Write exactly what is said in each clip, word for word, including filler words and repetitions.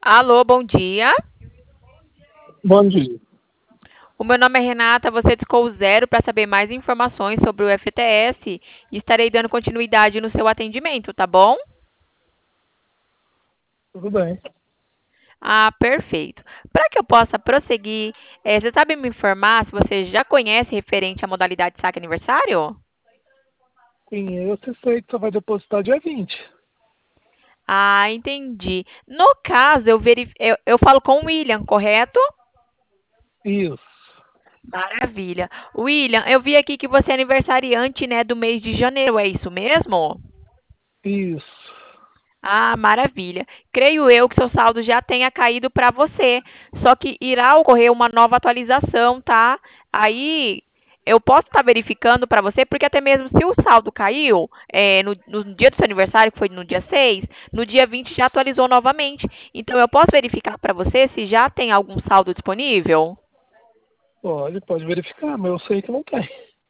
Alô, bom dia. Bom dia. O meu nome é Renata, você discou o zero para saber mais informações sobre o F T S e estarei dando continuidade no seu atendimento, tá bom? Tudo bem? Ah, perfeito. Para que eu possa prosseguir, eh, você sabe me informar se você já conhece referente à modalidade saque aniversário? Sim, eu sei que só vai depositar dia vinte. Ah, entendi. No caso, eu, verif... eu, eu falo com o William, correto? Isso, Maravilha. William, eu vi aqui que você é aniversariante, né, do mês de janeiro, é isso mesmo? isso. Ah, maravilha. Creio eu que seu saldo já tenha caído para você, só que irá ocorrer uma nova atualização, tá? Aí eu posso estar verificando para você, porque até mesmo se o saldo caiu é, no, no dia do seu aniversário, que foi no dia seis, no dia vinte já atualizou novamente. Então eu posso verificar para você se já tem algum saldo disponível? Pode, pode verificar, mas eu sei que não tem.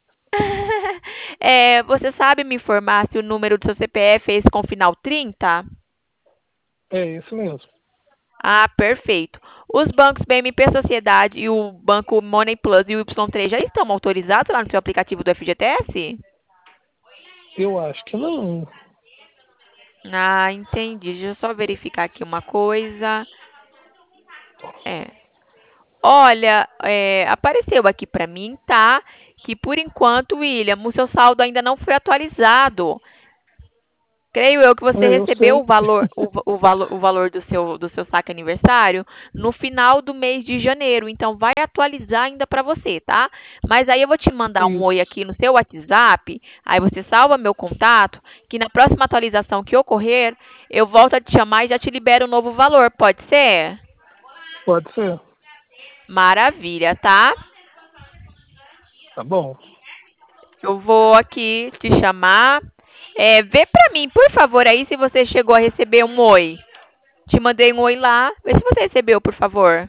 É, você sabe me informar se o número do seu C P F é esse com final trinta? É isso mesmo. Ah, perfeito. Os bancos B M P Sociedade e o banco Money Plus e o Y três já estão autorizados lá no seu aplicativo do F G T S? Eu acho que não. Ah, entendi. Deixa eu só verificar aqui uma coisa. É. Olha, é, apareceu aqui para mim, tá? Que por enquanto, William, o seu saldo ainda não foi atualizado. Creio eu que você É, eu recebeu o sei. valor, o, o valor, o valor do seu, do seu saque aniversário no final do mês de janeiro. Então, vai atualizar ainda para você, tá? Mas aí eu vou te mandar um oi Isso. aqui no seu WhatsApp. Aí você salva meu contato, que na próxima atualização que ocorrer, eu volto a te chamar e já te libero um novo valor. Pode ser? Pode ser. Maravilha, tá? Tá bom. Eu vou aqui te chamar. É, vê para mim, por favor, aí se você chegou a receber um oi. Te mandei um oi lá. Vê se você recebeu, por favor.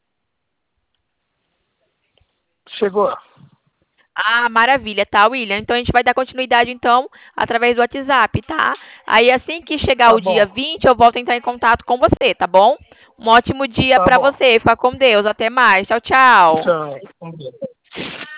Chegou. Ah, maravilha, tá, William? Então a gente vai dar continuidade, então, através do WhatsApp, tá? Aí assim que chegar Tá o dia bom. vinte, eu volto a entrar em contato com você, tá bom? Um ótimo dia Tá pra bom. você. Fica com Deus. Até mais. Tchau, tchau. Tchau. Vamos ver.